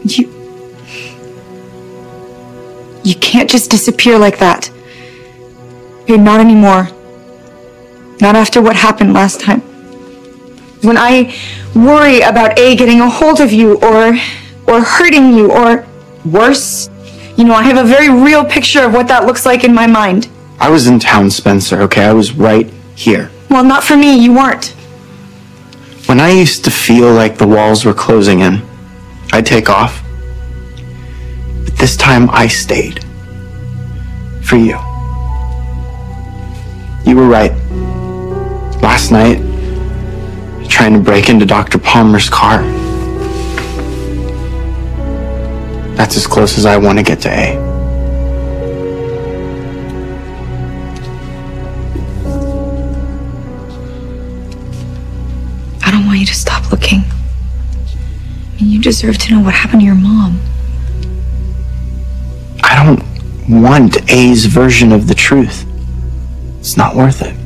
You can't just disappear like that. Okay, not anymore. Not after what happened last time. When I worry about A getting a hold of you or hurting you or worse, I have a very real picture of what that looks like in my mind. I was in town, Spencer, okay? I was right here. Well, not for me, you weren't. When I used to feel like the walls were closing in, I'd take off. But this time I stayed. For you. You were right. Last night, trying to break into Dr. Palmer's car. That's as close as I want to get to A. I don't want you to stop looking. You deserve to know what happened to your mom. I don't want A's version of the truth. It's not worth it.